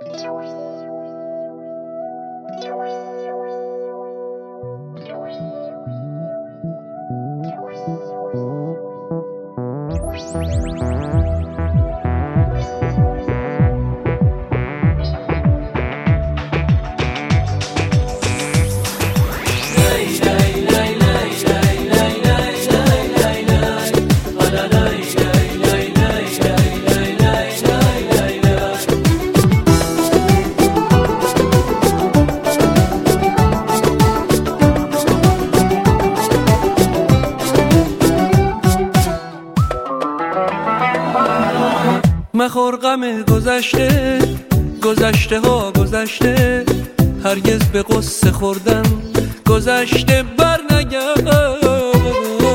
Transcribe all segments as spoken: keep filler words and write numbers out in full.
مخور غم گذشته، گذشته ها گذشته، هرگز به قصه خوردن گذشته بر نگشته.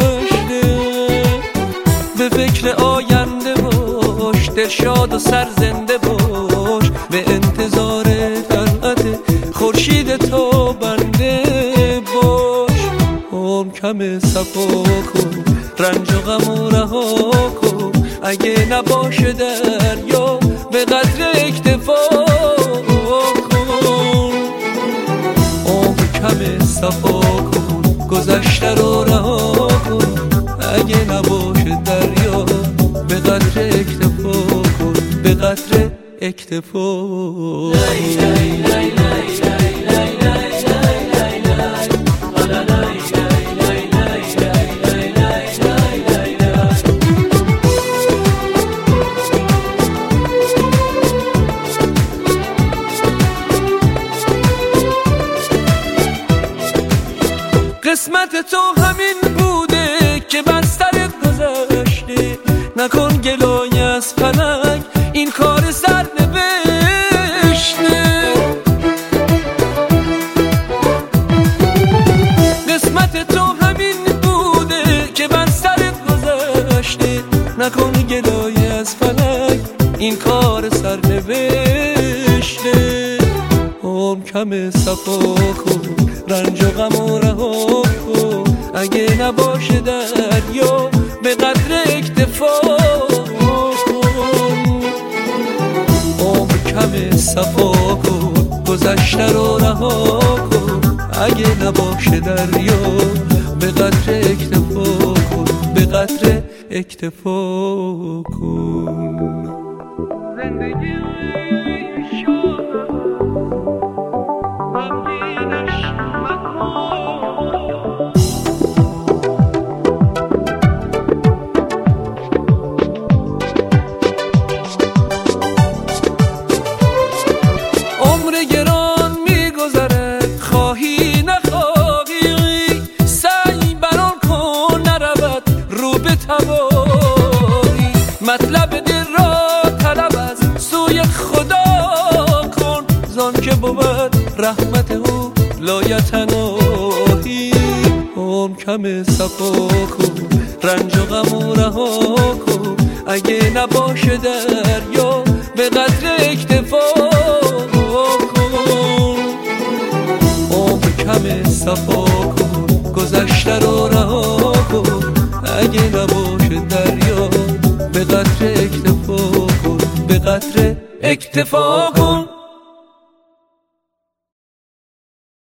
به فکر آینده باش، دل شاد و سر زنده باش، به انتظار طلعت خورشید تو بنده باش. عمر کم صفا کن، رنج و غم و رها کن، اگه نباشه دریا به قدر اکتفا کن. عمر کم صفا کن، گذشته رو رها کن، اگه نباشه دریا به قدر اکتفا کن، به قدر اکتفا. لای لای لای لای لای لای قسمت تو همین بوده که بر سرت گذشته. نکن گلای از فلک، این کار سر نوشته. قسمت تو همین بوده که بر سرت گذشته. نکن گلای از فلک، این کار سر نوشته. عمر کم صفا کن، رنج و غم و رها کن، اگه نباشه دریا به قدر اکتفا کن. عمر کم صفا کن، گذشته رو رها کن، اگه نباشه دریا به قدر اکتفا کن، به قدر اکتفا کن. زندگی مطلب دل را طلب از سوی خدا کن، زان که بود رحمت او لایتناهی. عمر کم صفا کن، رنج و غم و رها کن، اگه نباشه دریا به قدر اکتفا کن. عمر کم صفا کن، گذشته رو رها کن، اگه نباشه دریا به قدر اکتفا کن، به قدر اکتفا کن.